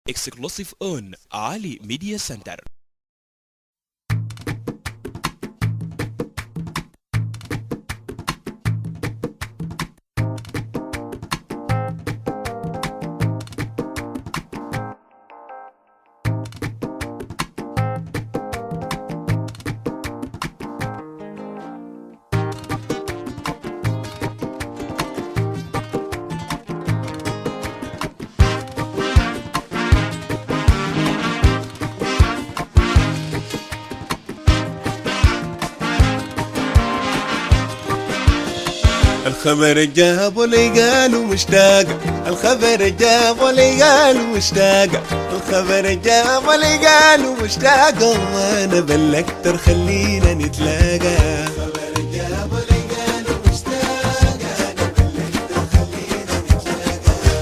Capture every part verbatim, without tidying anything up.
Exclusive on Ali Media Center. الخبر جاب ولي قالوا مشتاقة، الخبر جاب ولي قالوا مشتاقة، الخبر جاب ولي قالوا مشتاقة، وانا بلكتر خلينا نتلاقى. الخبر جاب ولي قالوا مشتاقة، انا بلكتر خلينا نتلاقى.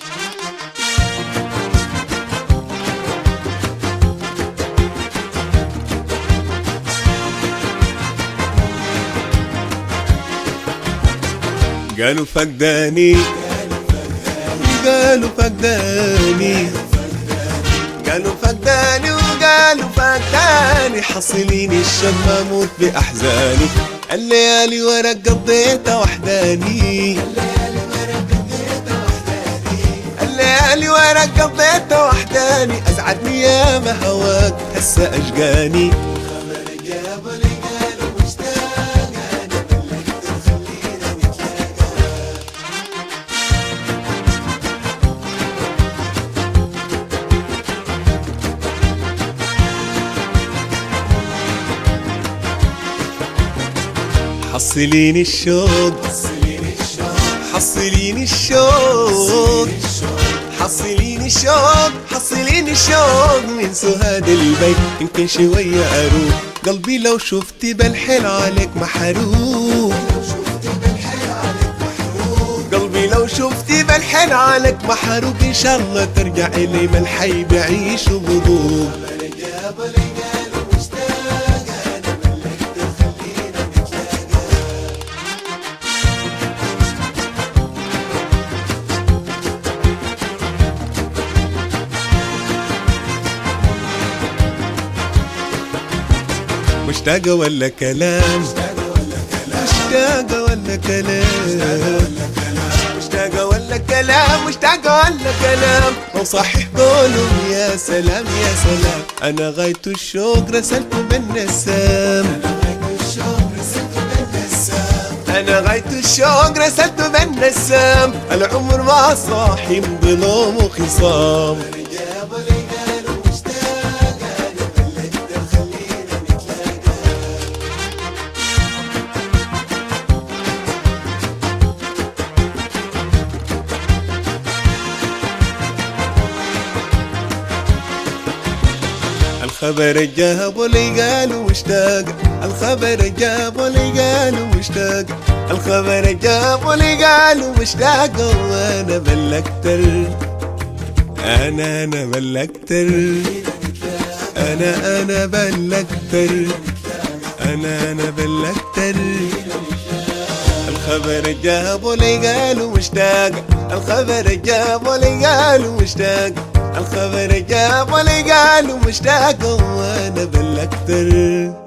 قالوا فقداني قالوا فقداني قالوا فقداني وقالوا فقداني، حصليني الشم اموت باحزاني، الليالي ورق قضيتها وحداني، الليالي ورق قضيتها وحداني، ازعدني يا ما هواك هسه اشقاني. حصليني الشوق حصليني الشوق حصليني الشوق حصليني الشوق من سهاد البيت، يمكن شوية أروق قلبي لو شفتي بالحيل عليك محروق، قلبي لو شفتي بالحيل عليك محروق، إن شاء الله ترجع إلي من الحي بعيش وبذوق. مشتاقة ولا كلام مشتاقة ولا كلام مشتاقة ولا كلام مشتاقة ولا كلام، لو صحيح قولوا يا سلام يا سلام، أنا غاية الشوق رسلته بالنسام، أنا غاية الشوق رسلته بالنسام، العمر ما صاحي من ظلوم وخصام. الخبر جاب ولي قالوا مشتاقة، الخبر جاب ولي قالوا مشتاقة، الخبر جاب ولي قالوا مشتاقة، وانا بلكتر انا انا بلكتر انا انا بلكتر انا انا بلكتر. الخبر جاب ولي قالوا مشتاقة، الخبر جاب ولي قالوا مشتاقة، الخبر جاب ولي قالوا مشتاقة، وانا بلكتر